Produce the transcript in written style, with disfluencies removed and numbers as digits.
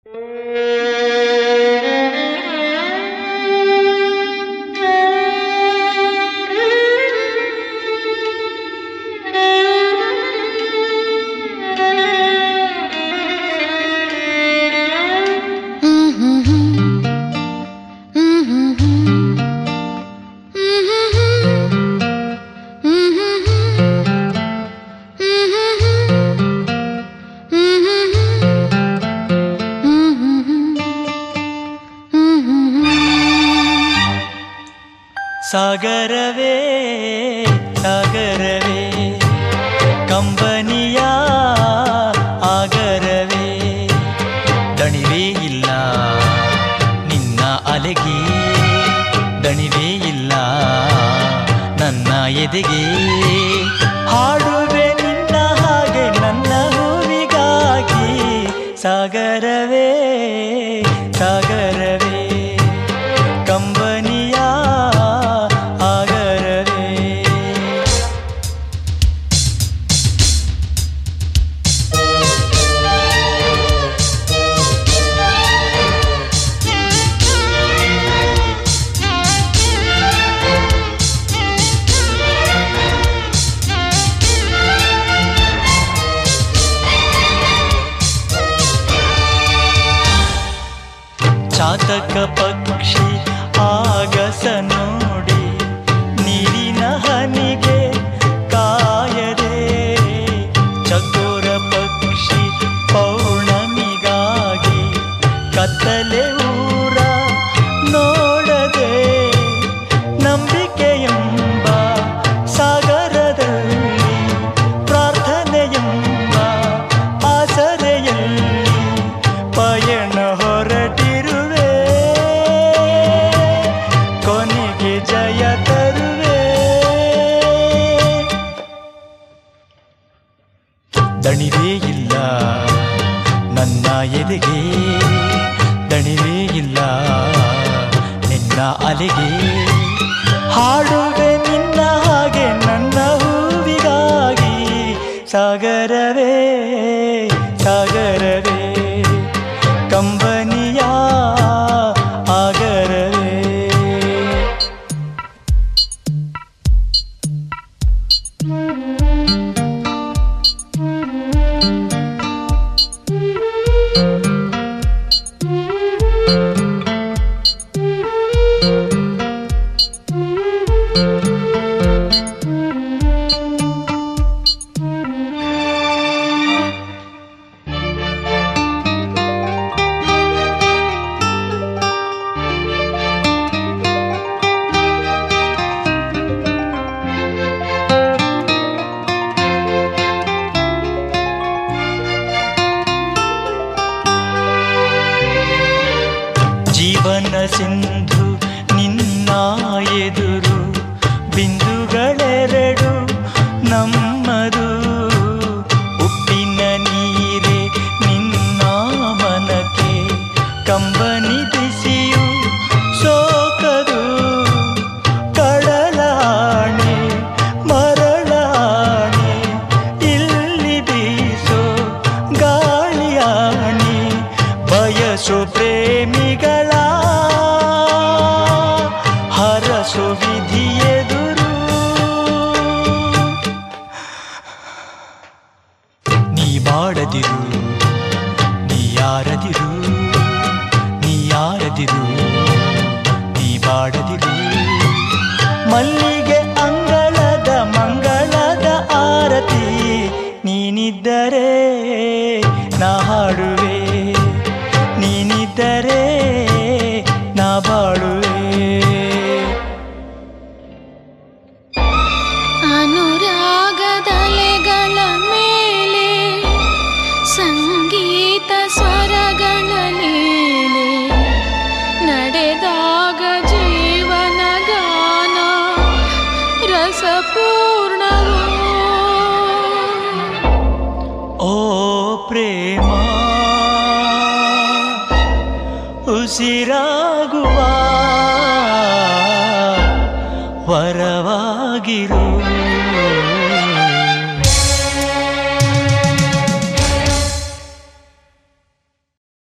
ಸಾಗರವೇ ಸಾಗರವೇ ಕಂಬನಿಯ ಆಗರವೇ ದಣಿವೇ ಇಲ್ಲ ನಿನ್ನ ಅಲೆಗೆ ದಣಿವೇ ಇಲ್ಲ ನನ್ನ ಎದೆಗೆ ಹಾಡುವೆ ನಿನ್ನ ಹಾಗೆ ನನ್ನ ಹೂವಿಗಾಗಿ ಸಾಗರವೇ ಸಾಗರವೇ ಕಂಬನಿಯ ಚಾತಕ ಪಕ್ಷಿ ಆಗಸ ನೋಡಿ ನೀರಿನ ಹನಿಗೆ ಕಾಯದೆ ಚಕೋರ ಪಕ್ಷಿ ಪೌರ್ಣಮಿಗಾಗಿ ಕತ್ತಲೆ ಊರ ನೋಡದೆ ನಂಬಿಕೆಯೆಂಬ ಸಾಗರದಲ್ಲಿ ಪ್ರಾರ್ಥನೆಯೆಂಬ ಆಸರೆಯಲ್ಲಿ ಪಯಣ ಹೊರಟಿರುವೆ ಕೊನೆಗೆ ಜಯ ತರುವೆ ದಣಿವೇ ಇಲ್ಲ ನನ್ನ ಎದೆಗೆ ದಣಿವೇ ಇಲ್ಲ ನಿನ್ನ ಅಲೆಗೆ ಹಾಡುವೆ ನಿನ್ನ ಹಾಗೆ ನನ್ನ ಹೂವಿಗಾಗಿ ಸಾಗರವೇ ಸಾಗರವೇ ಕಂಬನಿಯ ಆಗರವೇ ಜೀವನ ಸಿಂಧು ನಿನ್ನ ಎದುರು ಬಿಂದುಗಳೆರಡು ನಮ್ಮದು ಉಪ್ಪಿನ ನೀರೇ ನಿನ್ನ ಮನಕ್ಕೆ ಕಂಬನಿ ಬಿಸಿಯು ಸೋಕದು ಕಡಲಾಣೆ ಮರಳಾಣೆ ಇಲ್ಲಿ ಬೀಸೋ ಗಾಳಿಯಾಣೆ ಬಯಸೋ ಪ್ರೇಮಿಗಳ ಹರಸು ವಿಧಿಯೆದುರು ನೀ ಮಾಡದಿರು ನೀ ಯಾರದಿರು ನೀ ಯಾರದಿರು ನೀ ಬಾಡದಿರು ಮಲ್ಲಿಗೆ ಅಂಗಳದ ಮಂಗಳದ ಆರತಿ ನೀನಿದ್ದರೆ ನಾ ಹಾಡುವೆ ನೀನಿದ್ದರೆ ನಾ ಬಾಳುವೆ ಅನುರಾಗದಲೆಗಳ ಮೇಲೆ ಸಂಗೀತ ಸ್ವರಗಳ ಲೀಲೆ ನಡೆದಾಗ ಜೀವನ ಗಾನ ರಸಪೂರ್ಣವೋ ಓ ಪ್ರೇಮ ಉಸಿರಾಗುವ ವರವಾಗಿರು